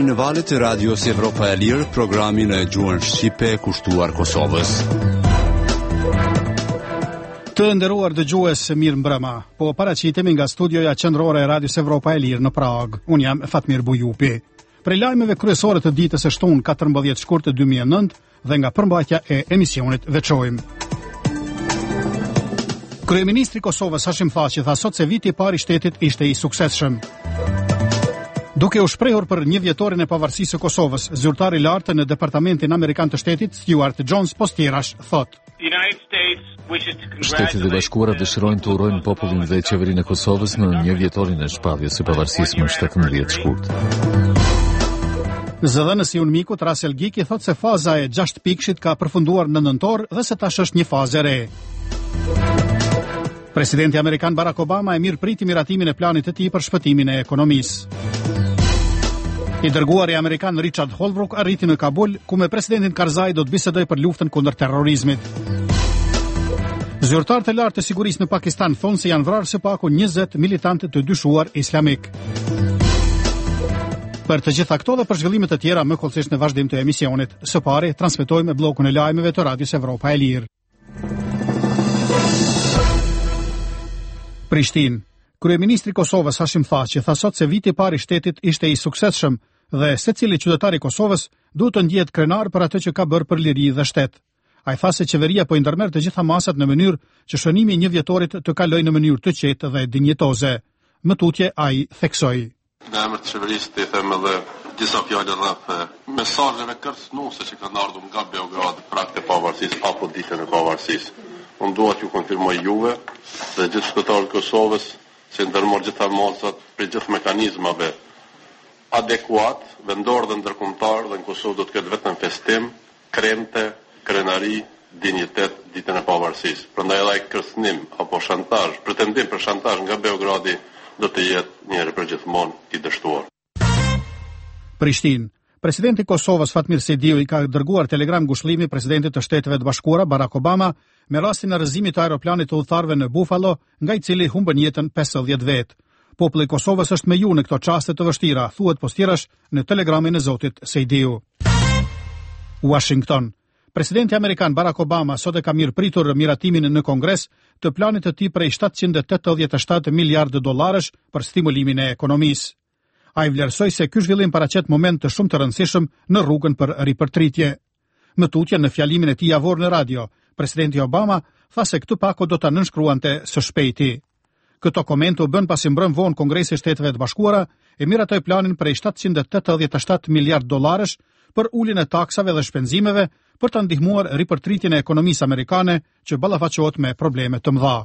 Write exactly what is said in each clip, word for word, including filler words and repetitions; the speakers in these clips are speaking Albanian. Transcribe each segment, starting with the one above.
në valët e Radios Evropa e Lirë, programin e gjuhën shqipe kushtuar Kosovës. Të nderuar dëgjues, mirë mbrëma. Po paraqitemi nga studioja qendrore e Radios Evropa e Lirë në Prag. Unë jam Fatmir Bujupi. Prej lajmeve kryesore të ditës së shtunë katërmbëdhjetë shkurt dy mijë e nëntë dhe nga përmbajtja e emisionit veçojmë. Kryeministri i Kosovës Hashim Thaçi tha sot se viti i parë i shtetit ishte i suksesshëm. Duke u shprehur për një vjetorin e pavarësisë së Kosovës, zyrtari i lartë në Departamentin Amerikan të Shtetit, Stuart Jones Postirash, thotë: Shtetet e Bashkuara dëshirojnë të urojnë popullin dhe qeverinë e Kosovës në një vjetorin e shpalljes së pavarësisë më shtatëmbëdhjetë shkurt. Zëdhënësi i Unmikut Russell Giki thotë se faza e gjashtë pikëshit ka përfunduar në nëntor dhe se tash është një fazë e re. Presidenti Amerikan Barack Obama e mirëpriti miratimin e planit të tij për shpëtimin e ekonomisë. I dërguari Amerikan Richard Holbrooke arriti në Kabul, ku me presidentin Karzai do të bisedoj për luftën kundër terrorizmit. Zyrtarët e lartë të sigurisë në Pakistan thonë se janë vrarë së paku njëzet militantë të dyshuar islamik. Për të gjitha këto dhe për zhvillimet të tjera më kollësisht në vazhdim të emisionit, së pari transmetojmë bllokun e lajmeve të Radios Evropa e Lirë. Prishtinë. Kryeministri i Kosovës Hashim Thaçi tha sot se viti i parë i shtetit ishte i suksesshëm dhe secili qytetar i Kosovës duhet të ndjehet krenar për atë që ka bërë për liri dhe shtet. Ai tha se qeveria po i ndërmerr të gjitha masat në mënyrë që shënimi i një vjetorit të kalojë në mënyrë të qetë dhe dinjitoze. Më tutje ai theksoi: Në emër të qeverisë të them edhe disa fjalë rreth mesazheve kërcënuese që kanë ardhur nga Beograd për akte pavarësisë apo ditën e pavarësisë. Unë dua t'ju konfirmoj juve dhe gjithë qytetarët e Kosovës se ndërmor gjitha masat për gjithë mekanizmave adekuat, vendor dhe ndërkombëtar, dhe në Kosovë do të ketë vetëm festim, kremte, krenari, dinjitet ditën e pavarësisë. Prandaj edhe ai kërcënim apo shantazh, pretendim për shantazh nga Beogradi do të jetë një herë për gjithmonë i dështuar. Prishtinë. Presidenti i Kosovës Fatmir Sejdiu i ka dërguar telegram ngushëllimi presidentit të Shteteve të Bashkuara Barack Obama me rastin e rrëzimit të aeroplanit të udhëtarëve në Buffalo, nga i cili humbën jetën pesëdhjetë vetë. Populli i Kosovës është me ju në këto çaste të vështira, thuhet Postirash në telegramin e zotit Sejdiu. Washington. Presidenti amerikan Barack Obama sot e ka mirëpritur miratimin në Kongres të planit të tij prej shtatëqind e tetëdhjetë e shtatë miliardë dollarësh për stimulimin e ekonomisë. Ai vlerësoi se ky zhvillim paraqet moment të shumë të rëndësishëm në rrugën për ripërtritje. Më tutje në fjalimin e tij javor në radio, presidenti Obama tha se këtu paku do ta nënshkruante së shpejti. Këto komente u bën pasi mbrëm vonë Kongresi i Shteteve të Bashkuara e miratoi planin prej shtatëqind e tetëdhjetë e shtatë miliardë dollarësh për uljen e taksave dhe shpenzimeve për të ndihmuar ripërtritjen e ekonomisë amerikane që ballafaqohet me probleme të mëdha.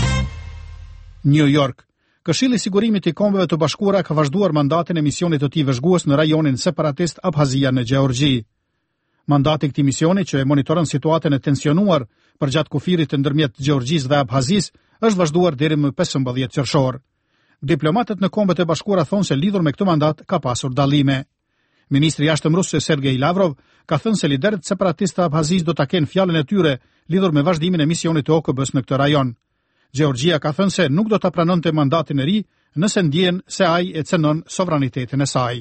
New York. Këshilli i Sigurimit i Kombeve të Bashkuara ka vazhduar mandatin e misionit të tij vëzhgues në rajonin separatist Abhazia në Gjeorgji. Mandati i këtij misioni, që e monitoron situatën e tensionuar përgjatë kufirit të ndërmjet Gjeorgjisë dhe Abhazisë, është vazhduar deri më pesëmbëdhjetë qershor. Diplomatët në Kombet e Bashkuara thonë se lidhur me këtë mandat ka pasur dallime. Ministri i jashtëm rus Sergej Lavrov ka thënë se liderët separatistë të Abhazisë do ta kenë fjalën e tyre lidhur me vazhdimin e misionit të O K B-s në këtë rajon. Gjeorgjia ka thënë se nuk do ta pranonte mandatin e ri nëse ndjen se ai e cënon sovranitetin e saj.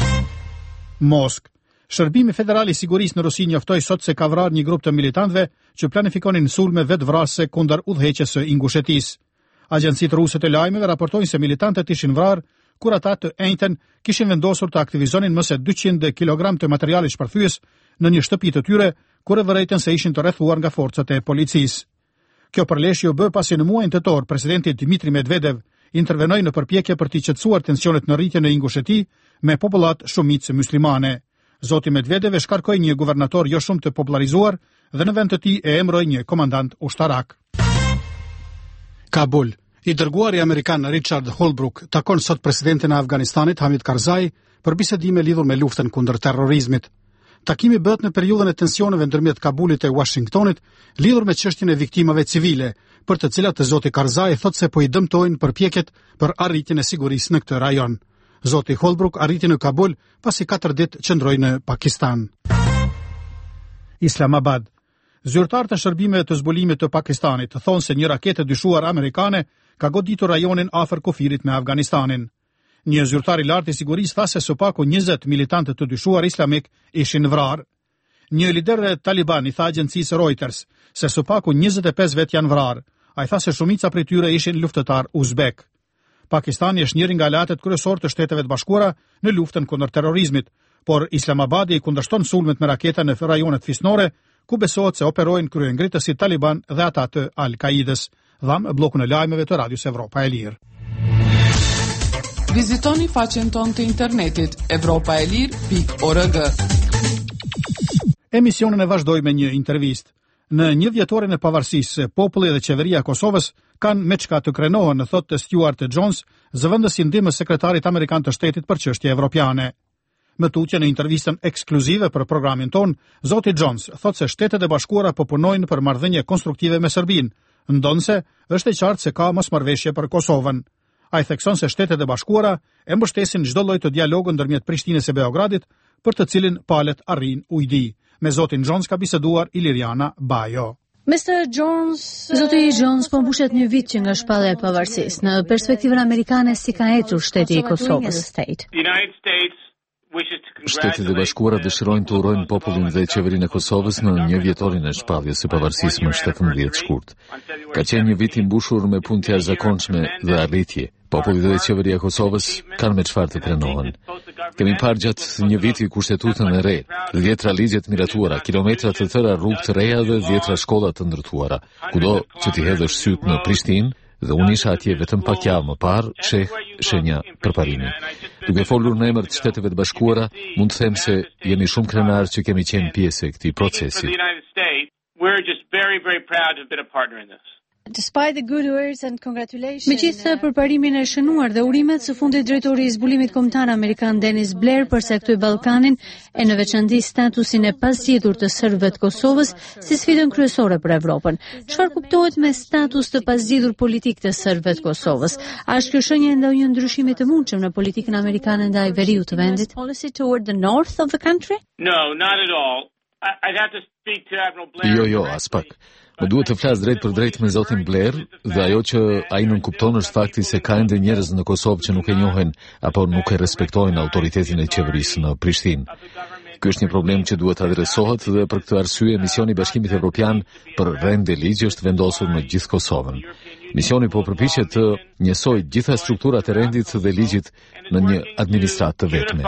Moskë. Shërbimi Federal i Sigurisë në Rusi njoftoi sot se ka vrarë një grup të militantëve që planifikonin sulme vetvrasëse kundër udhëheqjes së Ingushetisë. Agjencitë ruse të lajmeve raportojnë se militantët ishin vrarë kur ata të enjtën kishin vendosur të aktivizonin më se dyqind kilogram të materialit shpërthyes në një shtëpi të tyre, kur e vërejtën se ishin të rrethuar nga forcat e policisë. Kjo përleshje u bë pasi në muajin tetor presidenti Dmitri Medvedev intervenoi në përpjekje për të qetësuar tensionet në rritje në Ingusheti me popullat shumicë muslimane. Zoti Medvedev e shkarkoi një guvernator jo shumë të popularizuar dhe në vend të tij e emëroi një komandant ushtarak. Kabul. I dërguari amerikan Richard Holbrooke takon sot presidentin e Afganistanit Hamid Karzai për bisedime lidhur me luftën kundër terrorizmit. Takimi bëhet në periudhën e tensioneve ndërmjet Kabulit e Washingtonit, lidhur me çështjen e viktimave civile, për të cilat e zoti Karzai thotë se po i dëmtojnë përpjekjet për arritjen e sigurisë në këtë rajon. Zoti Holbrooke arriti në Kabul pasi katër ditë qëndroi në Pakistan. Islamabad. Zyrtarët e shërbimeve të zbulimit të Pakistanit thonë se një raketë dyshuar amerikane ka goditur rajonin afër kufirit me Afganistanin. Një zyrtar i lartë i sigurisë tha se së paku njëzet militantë të dyshuar islamik ishin vrarë. Një lider taliban i tha agjencisë Reuters se së paku njëzet e pesë vet janë vrarë. Ai tha se shumica prej tyre ishin luftëtar uzbek. Pakistani është njëri nga aleatët kryesor të Shteteve të Bashkuara në luftën kundër terrorizmit, por Islamabadi i kundërshton sulmet me raketa në rajonet fisnore, ku besohet se operojnë kryengritësit Taliban dhe ata të Al-Qaidës. Dham bllokun e lajmeve të Radios Evropa e Lirë. Vizitoni faqen tonë të internetit evropa e lirë pikë org. Emisionin e vazhdoj me një intervistë. Në një vjetorin e pavarësisë, populli dhe qeveria e Kosovës kanë me çka të krenohen, thotë Stuart Jones, zëvendës i ndihmës sekretarit amerikan të shtetit për çështje evropiane. Më tutje në intervistën ekskluzive për programin ton, zoti Jones thotë se Shtetet e Bashkuara po punojnë për marrëdhënie konstruktive me Serbinë, ndonse është e qartë se ka mosmarrëveshje për Kosovën. Ai thekson se Shtetet e Bashkuara e mbështesin çdo lloj të dialogu ndërmjet Prishtinës e Beogradit, për të cilin palët arrin ujdi. Me zotin Jones ka biseduar Iliriana Bajo. mister Jones, Zoti Jones po mbushet një vit që nga shpallja e pavarësisë. Në perspektivën amerikane si ka ecur shteti i Kosovës? Shtetet e Bashkuara dëshirojnë të urojnë popullin dhe qeverinë e Kosovës në një vjetorin e shpalljes së pavarësisë më shtatëmbëdhjetë shkurt. Ka qenë një vit i mbushur me punë të jashtëzakonshme dhe arritje. Populli dhe qeveria e Kosovës kanë me çfarë të krenohen. Kemi parë gjatë një viti kushtetutën e re, dhjetra ligjet miratuara, kilometra të tëra rrugë të reja dhe dhjetra shkolla të ndërtuara. Kudo që ti hedhësh syt në Prishtinë, dhe unë isha atje vetëm pak javë më parë, sheh shenja përparimi. Duke folur në emër të Shteteve të Bashkuara, mund të them se jemi shumë krenar që kemi qenë pjesë e këtij procesi. Megjithëse përparimin e shënuar dhe urimet, së fundit drejtori i zbulimit kombëtar amerikan Dennis Blair përcaktoi Ballkanin e në veçanti statusin e pasgjidhur të serbëve të Kosovës si sfidën kryesore për Evropën. Çfarë kuptohet me status të pasgjidhur politik të serbëve të Kosovës? A është kjo shenjë e ndonjë ndryshimi të mundshëm në politikën amerikane ndaj veriut të vendit? Jo, jo, as pak. Më duhet të flas drejt për drejt me zotin Blair, dhe ajo që ai nuk kupton është fakti se ka ende njerëz në Kosovë që nuk e njohin apo nuk e respektojnë autoritetin e qeverisë në Prishtinë. Ky është një problem që duhet adresohet dhe për këtë arsye misioni i Bashkimit Evropian për rende ligj është vendosur në gjithë Kosovën. Misioni po përpiqet të njësojë gjitha strukturat e rendit dhe ligjit në një administratë të vetme.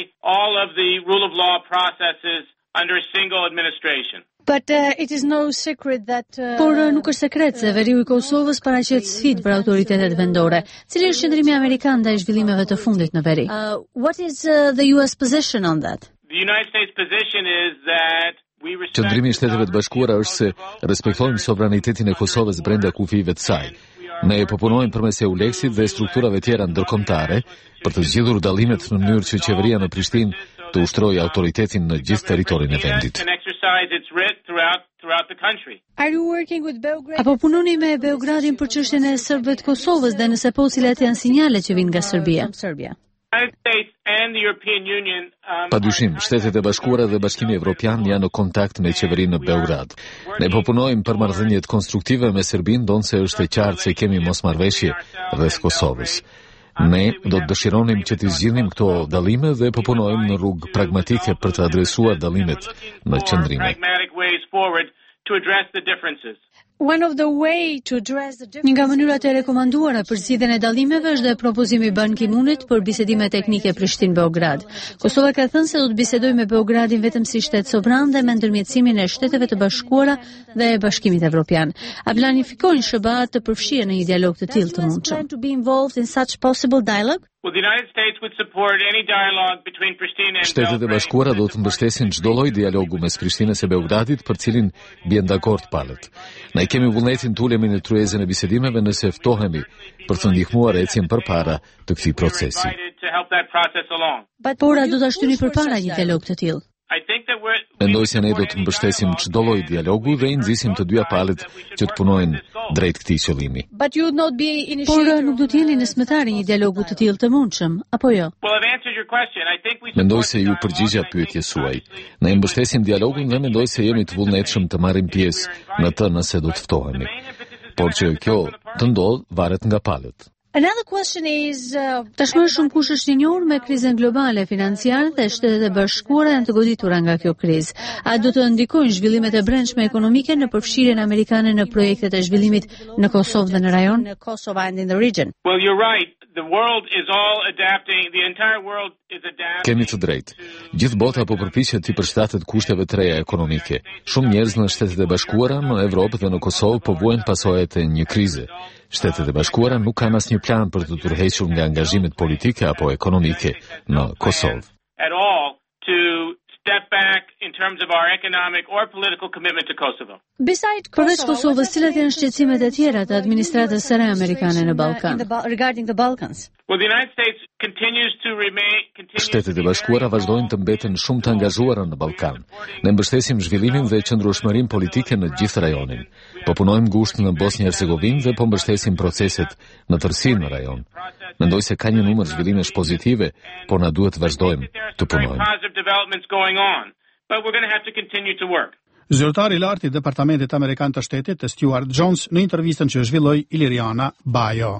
But uh, it is no secret that uh, Por uh, nuk është sekret se veriu i Kosovës paraqet sfidë për autoritetet vendore. Cili është qëndrimi amerikan ndaj zhvillimeve të fundit në veri? Uh, what is uh, the U S position on that? The United States position is that we respect Qëndrimi i Shteteve të Bashkuara është se respektojmë sovranitetin e Kosovës brenda kufive të saj. Ne po punojmë përmes EULEX-it dhe strukturave tjera ndërkombëtare për të zgjidhur dallimet në mënyrë që qeveria në Prishtinë të ushtrojë autoritetin në gjithë territorin e vendit. Apo punoni me Beogradin për çështjen e serbëve të Kosovës dhe nëse po cilat janë sinjalet që vinë nga Serbia? Padyshim, Shtetet e Bashkuara dhe Bashkimi Evropian janë në kontakt me qeverinë në Beograd. Ne po punojmë për marrëdhënie konstruktive me Serbinë, ndonse është e qartë se kemi mosmarrëveshje rreth Kosovës. Ne do të dëshironim që të zgjidhnim këto dallime dhe po punojmë në rrugë pragmatike për të adresuar dallimet në qëndrime. Një nga mënyrat e rekomanduara për zgjidhjen e dallimeve është dhe propozimi i Ban Ki-moonit për bisedime teknike Prishtinë-Beograd. Kosova ka thënë se do të bisedojë me Beogradin vetëm si shtet sovran dhe me ndërmjetësimin e Shteteve të Bashkuara dhe e Bashkimit Evropian. A planifikojnë S B A të përfshihen në një dialog të tillë të mundshëm? Shtetet e Bashkuara do të mbështesin çdo lloj dialogu mes Prishtinës e Beogradit për cilin bien dakord palët. Ne kemi vullnetin të ulemi në tryezën e bisedimeve nëse ftohemi për të ndihmuar ecjen përpara të këtij procesi. Por a do ta shtyni përpara një dialog të tillë? Mendoj se ne do të mbështesim çdo lloj dialogu dhe i nxisim të dyja palët që të punojnë drejt këtij qëllimi. Por nuk do të jeni nësmëtari një dialogu të tillë të mundshëm, apo jo? Mendoj se ju përgjigja pyetjes suaj. Ne mbështesim dialogun dhe mendoj se jemi të vullnetshëm të marrim pjesë në të nëse do të ftohemi. Por që kjo të ndodh varet nga palët. Another question is uh, Tashmë shumë kush është i njohur me krizën globale financiare dhe Shtetet e Bashkuara janë të goditura nga kjo krizë. A do të ndikojnë zhvillimet e brendshme ekonomike në përfshirjen amerikane në projektet e zhvillimit në Kosovë dhe në rajon? Well, you're right. The world is all adapting. The entire world is adapting. Kemi të drejtë. Gjithë bota po përpiqet të përshtatet kushteve të reja ekonomike. Shumë njerëz në Shtetet e Bashkuara, në Evropë dhe në Kosovë po vuajnë pasojat e një krize. Shtetet e Bashkuara nuk kanë asnjë plan për të tërhequr nga angazhimet politike apo ekonomike në Kosovë. At all to step back in terms of our economic or political commitment to Kosovo. Përveç Kosovës, cilat janë shqetësimet e tjera të administratës së re amerikane në Ballkan? Well, the United States continues to remain continues Shtetet e Bashkuara vazhdojnë të mbeten shumë të angazhuara në Ballkan. Ne mbështesim zhvillimin dhe qëndrueshmërinë politike në gjithë rajonin. Po punojmë ngushtë në Bosnjë-Hercegovinë dhe po mbështesim proceset në tërësi në rajon. Mendoj se ka një numër zhvillimesh pozitive, por na duhet të vazhdojmë të punojmë. Zyrtari i lartë i Departamentit Amerikan të Shtetit, Stuart Jones, në intervistën që zhvilloi Iliriana Bajo.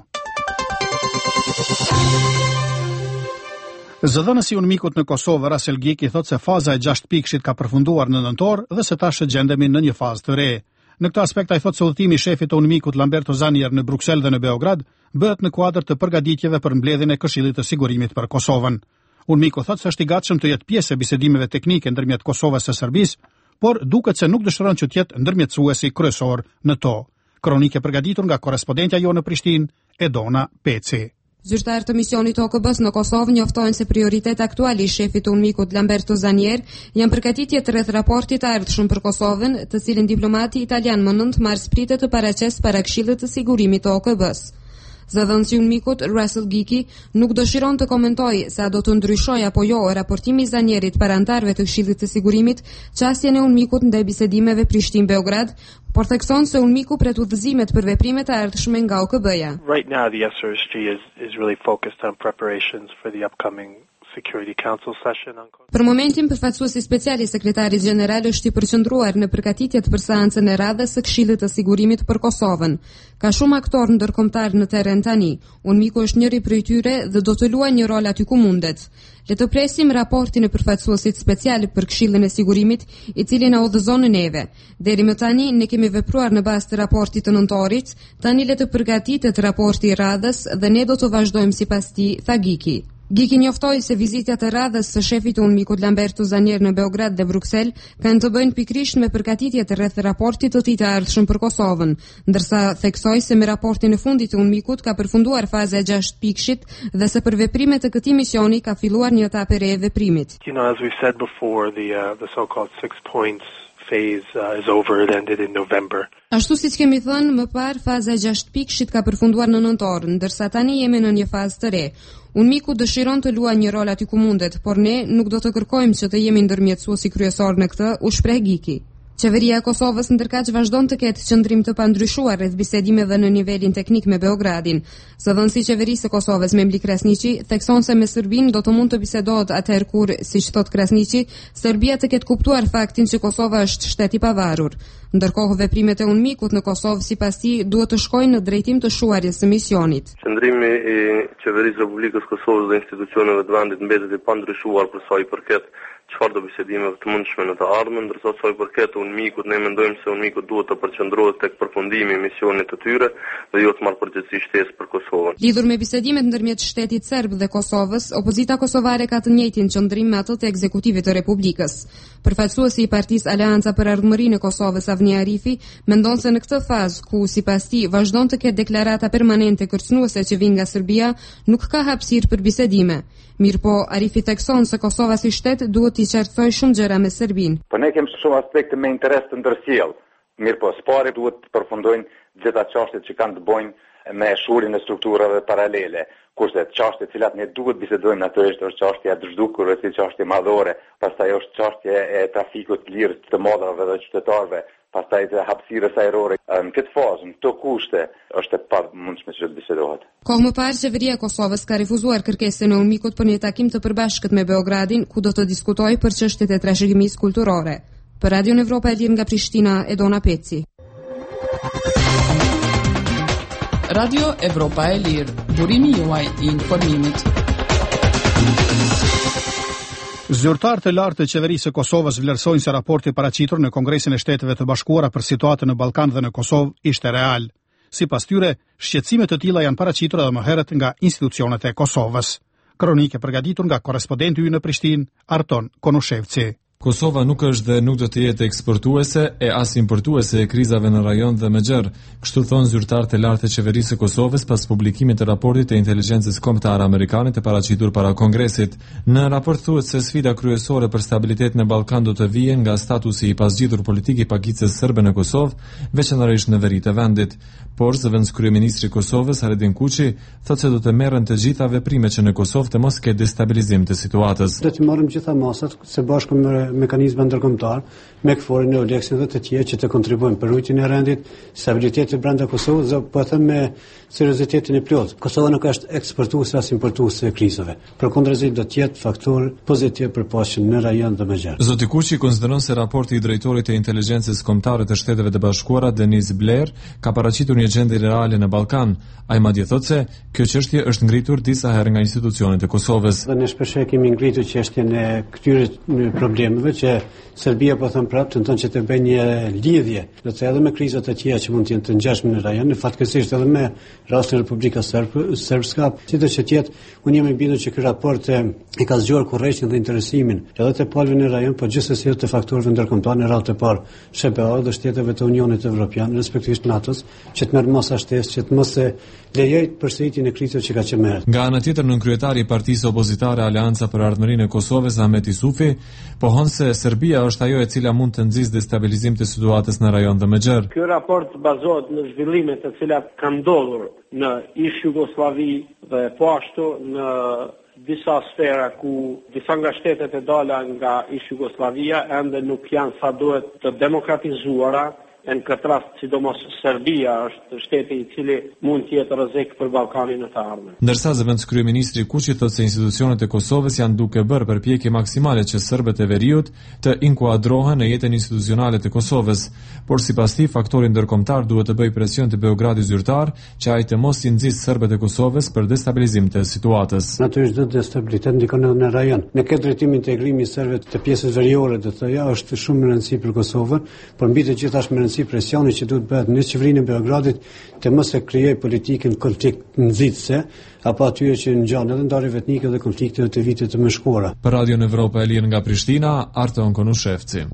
Zëdhënësi unmikut në Kosovë, Russell Giki, thot se faza e gjashtë pikëshit ka përfunduar në nëntor dhe se tash gjendemi në një fazë të re. Në këtë aspekt ai thot se udhëtimi i shefit të unmikut Lamberto Zanier në Bruksel dhe në Beograd bëhet në kuadër të përgatitjeve për mbledhjen e Këshillit të Sigurimit për Kosovën. Unmiku thot se është i gatshëm të jetë pjesë e bisedimeve teknike ndërmjet Kosovës së Serbisë, por duket se nuk dëshiron që të jetë ndërmjetësuesi kryesor në to. Kronikë e përgatitur nga korrespondentja jo në Prishtinë, Edona Peci. Zyrtarët të misionit O K B-s në Kosovë njoftojnë se prioritet aktuali i shefit të unmikut Lamberto Zanier janë përgatitjet rreth raportit të ardhshëm për Kosovën, të cilin diplomati italian më nënt marrë spritet të paraqesë para Këshillit të Sigurimit të O K B-s. Zëdhënësi unmikut Russell Giki nuk dëshiron të komentojë se a do të ndryshojë apo jo raportimi i Zanierit para anëtarëve të Këshillit të Sigurimit çastjen e unmikut ndaj bisedimeve Prishtinë-Beograd, por thekson se unmiku pret udhëzimet për veprimet e ardhshme nga O K B-ja. Right now the S R S G is is really focused on preparations for the upcoming Security Council session on Për momentin, përfaqësuesi special i sekretarit gjeneral është i përqendruar në përgatitjet për seancën e radhës së Këshillit të Sigurimit për Kosovën. Ka shumë aktorë ndërkombëtar në terren tani. Unmiku është njëri prej tyre dhe do të luajë një rol aty ku mundet. Le të presim raportin e përfaqësuesit special për Këshillin e Sigurimit, i cili na udhëzon neve. Deri më tani ne kemi vepruar në bazë të raportit të nëntorit, tani le të përgatitet raporti i radhës dhe ne do të vazhdojmë sipas tij, tha Giki. Giki njoftoi se vizitat e radhës së shefit të unmikut Lamberto Zanier në Beograd dhe Bruksel kanë të bëjnë pikërisht me përgatitjet rreth raportit të tij të ardhshëm për Kosovën, ndërsa theksoi se me raportin e fundit të unmikut ka përfunduar faza e gjashtë pikëshit dhe se për veprimet e këtij misioni ka filluar një etapë e re e veprimit. You know, as we said before, the uh, the so-called six points phase uh, is over. It ended in November. Ashtu siç kemi thënë më parë, faza e gjashtë pikëshit ka përfunduar në nëntor, ndërsa tani jemi në një fazë të re. Unmiku dëshiron të luajë një rol aty ku mundet, por ne nuk do të kërkojmë që të jemi ndërmjetësuesi kryesor në këtë, u shpreh Giki. Qeveria e Kosovës ndërkaq vazhdon të ketë qëndrim të pandryshuar rreth bisedimeve në nivelin teknik me Beogradin. Zëdhënësi i qeverisë së Kosovës Memli Krasniqi thekson se me Serbinë do të mund të bisedohet atëherë kur, siç thot Krasniqi, Serbia të ketë kuptuar faktin që Kosova është shtet i pavarur. Ndërkohë veprimet e unmikut në Kosovë sipas tij duhet të shkojnë në drejtim të shuarjes së misionit. Qëndrimi i qeverisë Republikës Kosovës dhe institucioneve të vendit mbetet i pandryshuar për sa i përket çfarë do bisedimeve të mundshme në të ardhmen, ndërsa sa i përket unmikut, ne mendojmë se unmikut duhet të përqendrohet tek përfundimi i misionit të tyre dhe jo të marrë përgjegjësi shtesë për Kosovën. Lidhur me bisedimet ndërmjet shtetit serb dhe Kosovës, opozita kosovare ka të njëjtin qëndrim me atë të ekzekutivit të Republikës. Përfaqësuesi i Partisë Aleanca për Ardhmërinë e Kosovës, Avni Arifi, mendon se në këtë fazë ku sipas tij vazhdon të ketë deklarata permanente kërcënuese që vijnë nga Serbia, nuk ka hapësirë për bisedime. Mirpo Arifi thekson se Kosova si shtet duhet t'i qartësojë shumë gjëra me Serbinë. Po ne kemi shumë aspekte me interes të ndërsjell. Mirpo spari duhet të përfundojnë gjitha çështjet që kanë të bëjnë me shurin e strukturave paralele. Kurse çështjet të cilat ne duhet bisedojmë natyrisht është çështja e dëshdukur, është çështje madhore, pastaj është çështja e trafikut të lirë të modrave dhe qytetarëve, pastaj të hapësirës ajrore. Në këtë fazë, në këto kushte, është e pamundshme që të bisedohet. Kohë më parë, qeveria e Kosovës ka refuzuar kërkesën e unmikut për një takim të përbashkët me Beogradin, ku do të diskutojë për çështjet e trashëgimisë kulturore. Për Radio Evropa e Lirë nga Prishtina, Edona Peci. Radio Evropa e Lirë, burimi juaj i informimit. Zyrtarët e lartë të qeverisë së Kosovës vlerësojnë se raporti paraqitur në Kongresin e Shteteve të Bashkuara për situatën në Ballkan dhe në Kosovë ishte real. Sipas tyre, shqetësime të tilla janë paraqitur edhe më herët nga institucionet e Kosovës. Kronikë e përgatitur nga korrespondenti ynë në Prishtinë, Arton Konushevci. Kosova nuk është dhe nuk do të jetë eksportuese e as importuese e krizave në rajon dhe më gjerë, kështu thonë zyrtarët e lartë të qeverisë së Kosovës pas publikimit të raportit të inteligjencës kombëtare amerikane të paraqitur para Kongresit. Në raport thuhet se sfida kryesore për stabilitet në Ballkan do të vijë nga statusi i pasgjitur politik i paqicës serbe në Kosovë, veçanërisht në veri të vendit. Por zëvendëskryeministri i Kosovës Haredin Kuçi thotë se do të merren të gjitha veprimet që në Kosovë të mos ketë destabilizim të situatës. Do të marrim gjitha masat së bashku me mekanizma ndërkombëtar, me KFOR-in e OLEX-in dhe të tjerë që të kontribuojnë për rujtjen e rendit, stabilitetin brenda Kosovës dhe po them me seriozitetin e plotë. Kosova nuk është eksportuese as importuese e krizave. Përkundërzi do të jetë faktor pozitiv për paqen në rajon dhe më gjerë. Zoti Kuçi konsideron se raporti i drejtorit të inteligjencës kombëtare të Shteteve të Bashkuara Denis Blair ka paraqitur një gjendje reale në Ballkan. Ai madje thotë se kjo çështje është ngritur disa herë nga institucionet e Kosovës. Dhe ne shpesh kemi ngritur çështjen e këtyre problemeve që Serbia po thon prapë tenton që të bëjë një lidhje, do të edhe me krizat e tjera që mund të jenë të ngjashme në rajon, në fatkeqësisht edhe me rastin e Republika Srpska. Sidoqë që tjetë, unë jam i bindur që ky raport e ka zgjuar kurrëshin dhe interesimin edhe të palëve në rajon, por gjithsesi edhe të faktorëve ndërkombëtar në radhë të parë S B A dhe shteteve të Unionit Evropian, respektivisht NATO-s, që të merr masa shtesë që të mos e lejoj përsëritjen e krizave që ka qenë më herët. Nga ana tjetër, nënkryetari i Partisë Opozitare Aleanca për Ardhmërinë e Kosovës Ahmet Isufi pohon se Serbia është ajo e cila mund të nxjisë destabilizim të situatës në rajon dhe më gjerë. Ky raport bazohet në zhvillimet të cilat kanë ndodhur në ish Jugosllavi dhe po ashtu në disa sfera ku disa nga shtetet e dala nga ish Jugosllavia ende nuk janë sa duhet të demokratizuara. Në këtë rast, sidomos Serbia është shteti i cili mund të jetë rrezik për Ballkanin në të ardhmen. Ndërsa zëvendëskryeministri Kuçi thotë se institucionet e Kosovës janë duke bërë përpjekje maksimale që serbët e veriut të inkuadrohen në jetën institucionale të Kosovës, por sipas tij faktori ndërkombëtar duhet të bëjë presion te Beogradi zyrtar që ai të mos i nxjisë serbët e Kosovës për destabilizim të situatës. Natyrisht do të destabilitet ndikon edhe në rajon. Në këtë drejtim integrimi i serbëve të pjesës veriore do të thoya është shumë e rëndësishme për Kosovën, por mbi të gjitha është si presioni që duhet bëhet në qeverinë e Beogradit të mos e krijojë politikën konflikt nxitse apo atyre që ngjan edhe ndarje etnike dhe konflikte të vitit të mëshkuara. Për Radio Evropa e Lirë nga Prishtina, Arton Konushevci.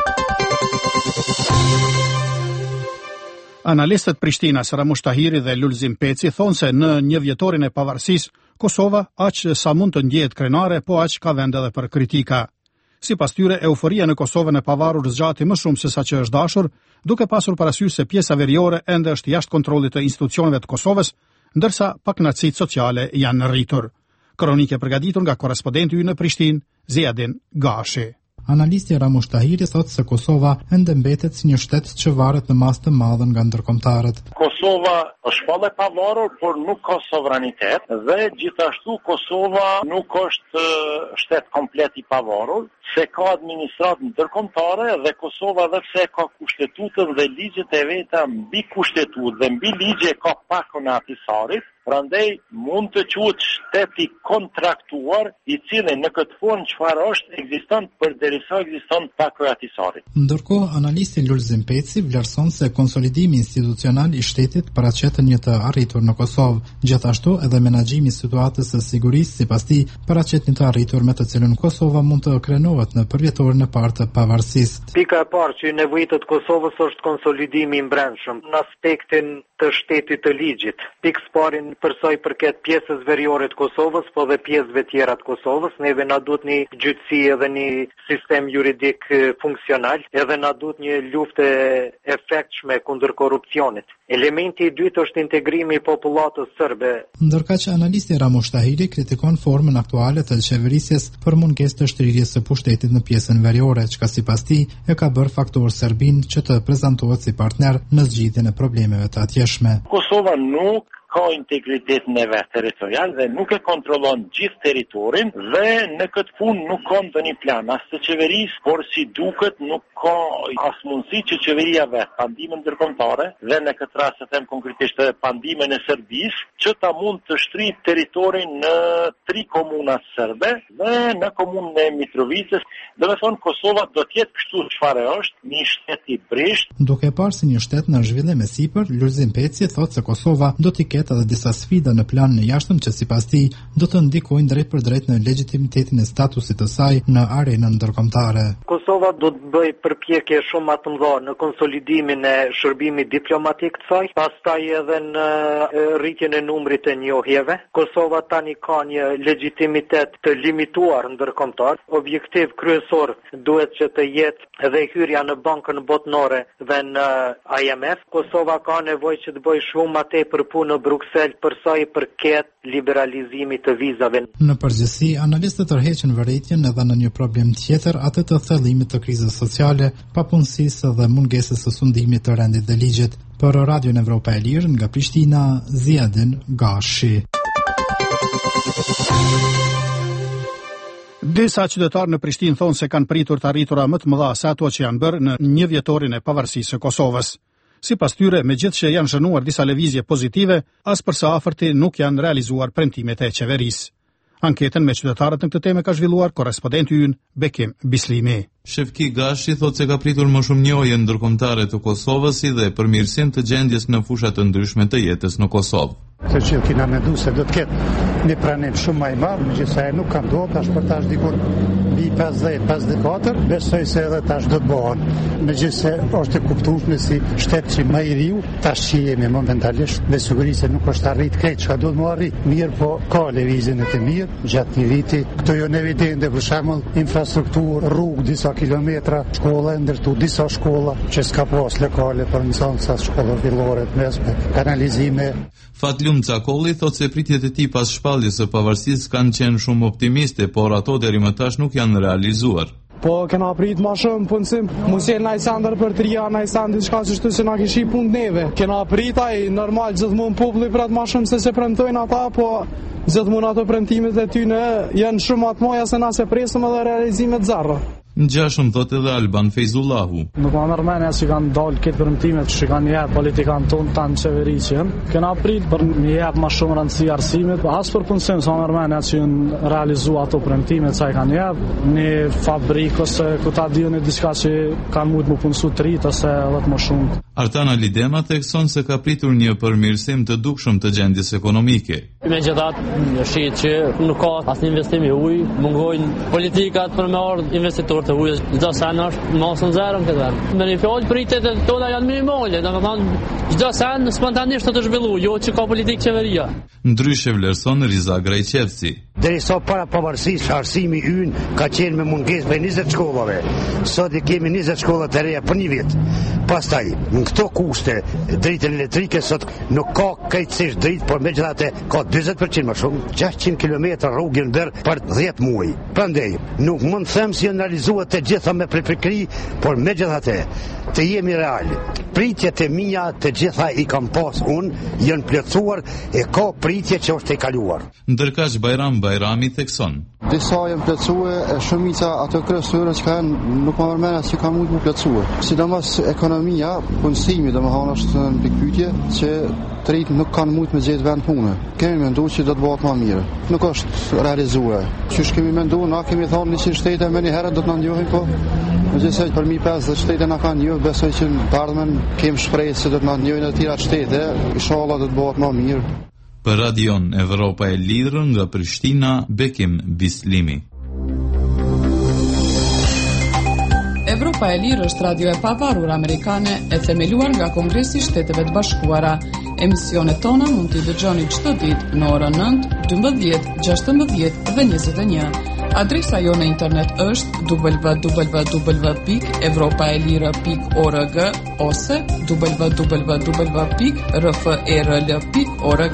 Analistët Prishtinës Ramush Tahiri dhe Lulzim Peci thonë se në një vjetorin e pavarësisë, Kosova aq sa mund të ndjehet krenare, po aq ka vend edhe për kritika. Sipas tyre, euforia në Kosovën e pavarur zgjati më shumë se sa që është dashur, duke pasur parasysh se pjesa veriore ende është jashtë kontrollit të institucioneve të Kosovës, ndërsa pakënaqësitë sociale janë rritur. Kronikë e përgatitur nga korrespondenti ynë në Prishtinë, Ziadin Gashi. Analisti Ramush Tahiri thotë se Kosova ende mbetet si një shtet që varet në masë të madhe nga ndërkombëtarët. Kosova është shpallë e pavarur, por nuk ka sovranitet dhe gjithashtu Kosova nuk është shtet komplet i pavarur, se ka administratë ndërkombëtare dhe Kosova edhe pse ka kushtetutën dhe ligjet e veta mbi kushtetutë dhe mbi ligje ka pakon e atisarit. Prandaj mund të quhet shteti kontraktuar i cili në këtë formë çfarë është ekziston përderisa ekziston pakon e atisarit. Ndërkohë, analisti Lulzim Peci vlerëson se konsolidimi institucional i shtetit paraqet një të arritur në Kosovë. Gjithashtu edhe menaxhimi i situatës së sigurisë sipas tij paraqet një të arritur me të cilën Kosova mund të krenohet në përvjetorin e parë të pavarësisë. Pika e parë që nevojitet Kosovës është konsolidimi i brendshëm në aspektin të shtetit të ligjit. Pikë së pari për sa i përket pjesës veriore të Kosovës, po dhe pjesëve tjera të Kosovës, neve na duhet një gjyqësi edhe një sistem juridik funksional, edhe na duhet një luftë e efektshme kundër korrupsionit. Elementi i dytë është integrimi i popullatës serbe. Ndërkaq analisti Ramush Tahiri kritikon formën aktuale të qeverisjes për mungesë të shtrirjes së pushtetit në pjesën veriore, çka sipas tij e ka bërë faktor Serbin që të prezantohet si partner në zgjidhjen e problemeve të atjeshme. Kosova nuk ka integritetin e vet territorial dhe nuk e kontrollon gjithë territorin dhe në këtë punë nuk ka ndonjë plan as të qeverisë, por si duket nuk ka as mundësi që qeveria vet pandimën ndërkombëtare dhe në këtë rast të them konkretisht pandimën e Serbisë që ta mund të shtrijë territorin në tri komuna serbe dhe në komunën e Mitrovicës. Do të thonë Kosova do të jetë kështu çfarë është, një shtet i brisht. Duke e parë si një shtet në zhvillim e sipër, Lulzim Peci thotë se Kosova do t'i ketë edhe disa sfida në planin e jashtëm që sipas tij do të ndikojnë drejt për drejt në legjitimitetin e statusit të saj në arenën ndërkombëtare. Kosova do të bëjë përpjekje shumë më të mëdha në konsolidimin e shërbimit diplomatik të saj, pastaj edhe në rritjen e numrit të njohjeve. Kosova tani ka një legjitimitet të limituar ndërkombëtar. Objektiv kryesor duhet që të jetë edhe hyrja në bankën botnore dhe në I M F. Kosova ka nevojë që të bëjë shumë më tepër punë në Bruksel për sa i përket liberalizimit të vizave. Në përgjithësi, analistët tërheqin vërejtjen edhe në një problem tjetër, atë të thellimit të krizës sociale, papunësisë dhe mungesës së sundimit të rendit dhe ligjit. Për Radion Evropa e Lirë nga Prishtina, Ziadin Gashi. Disa qytetarë në Prishtinë thonë se kanë pritur të arritura më të mëdha se ato që janë bërë në një vjetorin e pavarësisë së Kosovës. Sipas tyre, megjithëse janë shënuar disa lëvizje pozitive, as për së afërti nuk janë realizuar premtimet e qeverisë. Anketën me qytetarët në këtë temë ka zhvilluar korrespondenti ynë Bekim Bislimi. Shefki Gashi thotë se ka pritur më shumë njohje ndërkombëtare të Kosovës si dhe përmirësim të gjendjes në fusha të ndryshme të jetës në Kosovë. Se që kina mendu se do të ketë një pranim shumë më i madh, megjithëse ai nuk ka ndodhur, tash për tash dikur mbi pesëdhjetë pesëdhjetë e katër, besoj se edhe tash do të bëhen. Megjithëse është e kuptueshme si shtet që më i riu, tash që jemi momentalisht, me siguri se nuk është arrit krejt çka do të më arrit. Mirë, po ka lëvizjen e të mirë gjatë një viti. Këto janë evidente, për shembull, infrastrukturë, rrugë, disa kilometra, shkolla, ndërtu disa shkolla që s'ka pas lokale për nxënësa, shkolla fillore të mesme, kanalizime. Fatlum Cakolli thotë se pritjet e tij pas shpalljes së pavarësisë kanë qenë shumë optimiste, por ato deri më tash nuk janë realizuar. Po kena prit ma shumë punësim, mos jenë na i sandër për të rria, na i sandër diçka që shtu se na kishi punë neve. Kena prit ai normal gjithmonë populli prat ma shumë se se premtojnë ata, po gjithmonë ato premtimet e tyre janë shumë më të mëdha se na se presëm edhe realizimet zarra. Në gjashëm thotë edhe Alban Fejzullahu. Nuk ma nërmenja që kanë dalë këtë përmëtimet që kanë jepë politikanë tonë tanë qevericjen. Kena prit për një jepë ma shumë rëndësi arsimit. Asë për punësim, sa nërmenja që në realizu ato përmëtimet që kanë jepë. Një fabrikë ose këta dio një diska që kanë mujtë më punësu të rritë ose edhe të më shumë. Artana Lidema thekson se ka pritur një përmirësim të dukshëm të gjendjes ekonomike. Megjithatë, shit që nuk ka asnjë investim i ujë, mungojnë politikat për me ardhur investitorë të ujës. Çdo sen është mosën zero në këtë vend. Me një fjalë pritet e tona janë minimale, domethënë çdo sen spontanisht të zhvillohet, jo që ka politikë qeveria. Ndryshe vlerëson Riza Grajqevci. Derisa para pavarësisë arsimi ynë ka qenë me mungesë për njëzet shkollave. Sot i kemi njëzet shkolla të reja për një vit. Pastaj, në këto kushte, dritën elektrike sot nuk ka krejtësisht dritë, por megjithatë ka dyzet përqind më shumë, gjashtëqind kilometra rrugë në bërë për dhjetë muaj. Prandaj, nuk mund të them si janë realizuar të gjitha me pripikri, por megjithatë, të jemi real. Pritjet e mia të gjitha i kam pas unë, janë plotësuar e ka pritje që është e kaluar. Ndërkaq Bajram Bajrami thekson. Disa janë plotësuar, e shumica ato kryesore që kanë nuk më mërmena që ka mund të plotësuar. Sidomos ekonomia, punësimi domethënë është në pikpyetje që të rritë nuk kanë mujtë me gjetë vend punë. Kemi mendu që do të bëhet më mirë. Nuk është realizuar. Qysh kemi mendu, na kemi thonë njëqind shtete me një herë do të na ndjohin, po megjithëse për mi pesëdhjetë shtete na kanë njohur, besoj që në të ardhmen kemi shpresë se do të na ndjojnë të tjera shtete, inshallah do të bëhet më mirë. Për Radion Evropa e Lirë nga Prishtina, Bekim Bislimi. Evropa e Lirë është radio e pavarur amerikane e themeluar nga Kongresi i Shteteve të Bashkuara. Emisionet tona mund t'i dëgjoni çdo ditë në orën nëntë, dymbëdhjetë, gjashtëmbëdhjetë dhe njëzet e një. Adresa jo në internet është w w w pikë evropaelira pikë org ose w w w pikë r f e r l pikë org.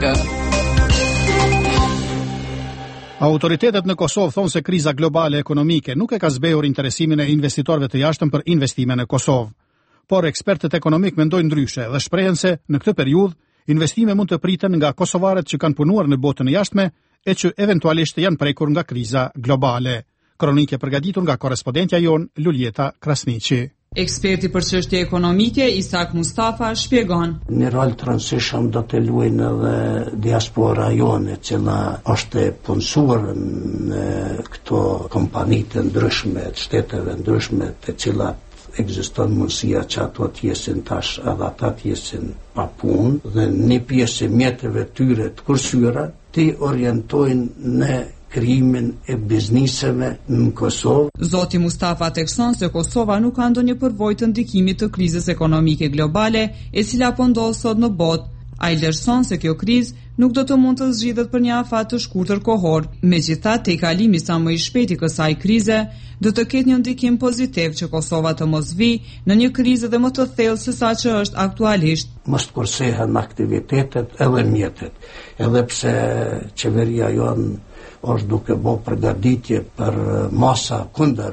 Autoritetet në Kosovë thonë se kriza globale ekonomike nuk e ka zbehur interesimin e investitorëve të jashtëm për investime në Kosovë. Por ekspertët ekonomik mendojnë ndryshe dhe shprehen se në këtë periudhë Investime mund të priten nga kosovarët që kanë punuar në botën e jashtme e që eventualisht janë prekur nga kriza globale. Kronikë e përgatitur nga korrespondentja jon Luljeta Krasniqi. Eksperti për çështje ekonomike Isak Mustafa shpjegon. Një rol të rëndësishëm do të luajnë edhe diaspora jone, që na është e punësuar në këto kompani të ndryshme, të shteteve ndryshme, të cilat ekziston mundësia që ato të jesin tash edhe ata të jesin pa punë, dhe një pjesë e mjeteve tyre të kursyra të orientojnë në krijimin e bizniseve në Kosovë. Zoti Mustafa thekson se Kosova nuk ka ndonjë përvojë të ndikimit të krizës ekonomike globale, e cila po ndodh sot në botë. Ai vlerëson se kjo krizë nuk do të mund të zgjidhet për një afat të shkurtër kohor. Megjithatë, te kalimi sa më i shpejt i kësaj krize, do të ketë një ndikim pozitiv që Kosova të mos vi në një krizë dhe më të thellë se sa që është aktualisht. Mos kursehen aktivitetet edhe mjetet, edhe pse qeveria jonë është duke bo përgatitje për masa kundër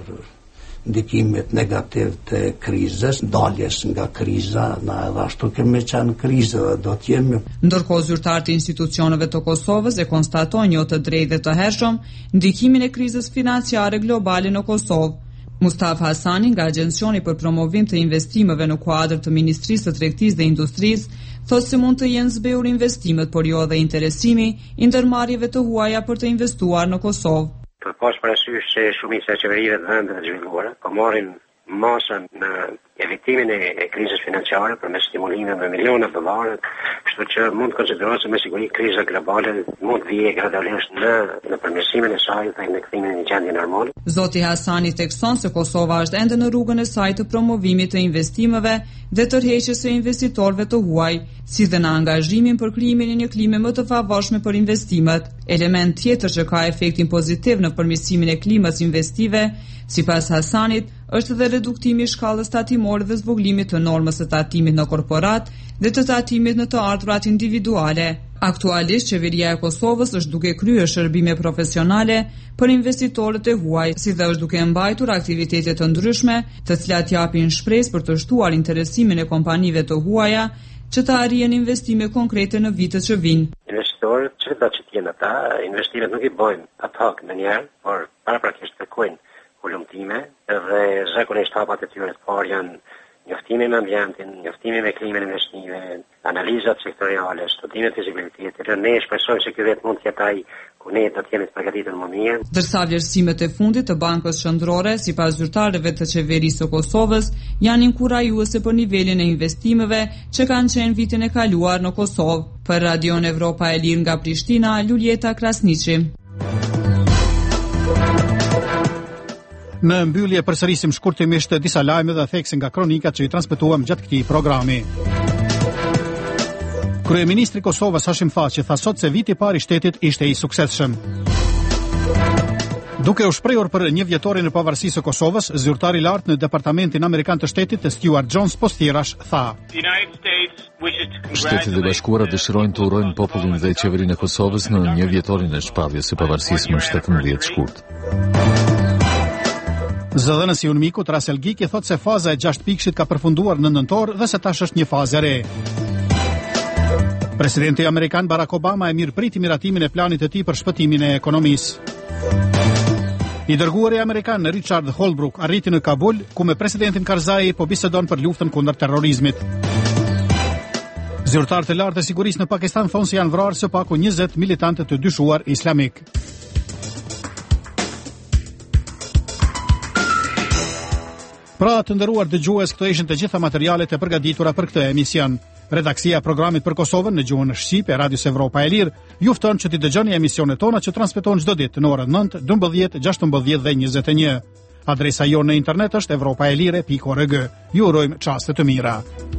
ndikimit negativ të krizës, daljes nga kriza, na edhe ashtu kemi qenë krizë dhe do t'jemi. Ndërkohë zyrtarët e institucioneve të Kosovës e konstatojnë jo të drejtë dhe të hershëm ndikimin e krizës financiare globale në Kosovë. Mustafa Hasani nga Agjencioni për Promovim të Investimeve në kuadër të Ministrisë së Tregtisë dhe Industrisë thotë se mund të jenë zbehur investimet, por jo edhe interesimi i ndërmarrjeve të huaja për të investuar në Kosovë. Për pas parasysh se shumica e qeverive të vendeve të zhvilluara po marrin masën në evitimin e, e krizës financiare përmes stimulimeve me miliona dollarë, kështu që mund të konsiderohet se me siguri kriza globale mund vijë gradualisht në në përmirësimin e saj dhe në kthimin në gjendje normale. Zoti Hasani thekson se Kosova është ende në rrugën e saj të promovimit të investimeve dhe tërheqjes së investitorëve të huaj, si dhe në angazhimin për krijimin e një klime më të favorshme për investimet. Element tjetër që ka efektin pozitiv në përmirësimin e klimës investive, sipas Hasanit, është dhe reduktimi i shkallës tatimore dhe zvoglimi të normës së tatimit në korporat dhe të tatimit në të ardhurat individuale. Aktualisht, qeveria e Kosovës është duke kryer shërbime profesionale për investitorët e huaj, si dhe është duke mbajtur aktivitete të ndryshme, të cilat japin shpresë për të shtuar interesimin e kompanive të huaja që të arrijnë investime konkrete në vitet që vijnë. Investitorët, çdo që të jenë ata, investimet nuk i bëjnë ad hoc ndonjëherë, por paraprakisht kërkojnë ulëmtime dhe zakonisht hapat e tyre të parë janë njoftimi me ambientin, njoftimi me klimën investive, analizat sektoriale, studimet fizibilitetit. Ne shpresojmë se ky vit mund të jetë ai ku ne do të jemi të përgatitur më mirë. Ndërsa vlerësimet e fundit të Bankës Qendrore, sipas zyrtarëve të qeverisë së Kosovës, janë inkurajuese për nivelin e investimeve që kanë qenë vitin e kaluar në Kosovë. Për Radion Evropa e Lirë nga Prishtina, Luljeta Krasniqi. Në mbyllje përsërisim shkurtimisht disa lajme dhe thekse nga kronikat që i transmetuam gjatë këtij programi. Kryeministri i Kosovës Hashim Thaçi tha sot se viti i parë i shtetit ishte i suksesshëm. Duke u shprehur për një vjetorin e pavarësisë së Kosovës, zyrtari i lartë në Departamentin Amerikan të Shtetit, Stuart Jones Postierash, tha: Shtetet e Bashkuara dëshirojnë të urojnë popullin dhe qeverinë e Kosovës në një vjetorin e shpalljes së pavarësisë më shtatëmbëdhjetë shkurt. Zëdhënësi Unmikut Rasel Giki thot se faza e gjashtë pikëshit ka përfunduar në nëntor dhe se tash është një fazë e re. Presidenti amerikan Barack Obama e mirëpriti miratimin e planit të tij për shpëtimin e ekonomisë. I dërguari amerikan Richard Holbrooke arriti në Kabul, ku me presidentin Karzai po bisedon për luftën kundër terrorizmit. Zyrtarët e lartë të sigurisë në Pakistan thonë se janë vrarë së paku njëzet militantë të dyshuar islamik. Pra të nderuar dëgjues, këto ishin të gjitha materialet e përgatitura për këtë emision. Redaksia e programit për Kosovën në gjuhën shqipe e Radios Evropa e Lirë ju fton që t'i dëgjoni emisionet tona që transmetohen çdo ditë në orën nëntë, dymbëdhjetë, gjashtëmbëdhjetë dhe njëzet e një. Adresa jonë në internet është evropaelire pikë org. Ju urojmë çaste të mira.